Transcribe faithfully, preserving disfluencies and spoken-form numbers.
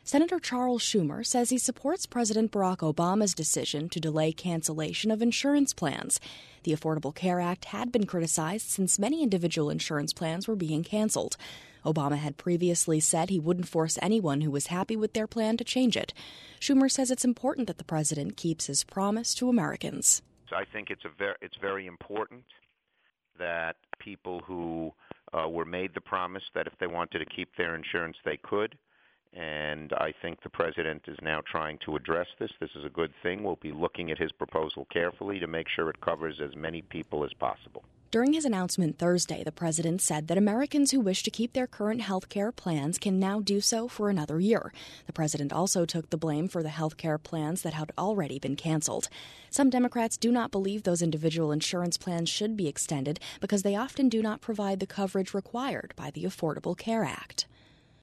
Senator Charles Schumer says he supports President Barack Obama's decision to delay cancellation of insurance plans. The Affordable Care Act had been criticized since many individual insurance plans were being canceled. Obama had previously said he wouldn't force anyone who was happy with their plan to change it. Schumer says it's important that the president keeps his promise to Americans. I think it's a ver- it's very important that people who uh, were made the promise that if they wanted to keep their insurance, they could. And I think the president is now trying to address this. This is a good thing. We'll be looking at his proposal carefully to make sure it covers as many people as possible. During his announcement Thursday, the president said that Americans who wish to keep their current health care plans can now do so for another year. The president also took the blame for the health care plans that had already been canceled. Some Democrats do not believe those individual insurance plans should be extended because they often do not provide the coverage required by the Affordable Care Act.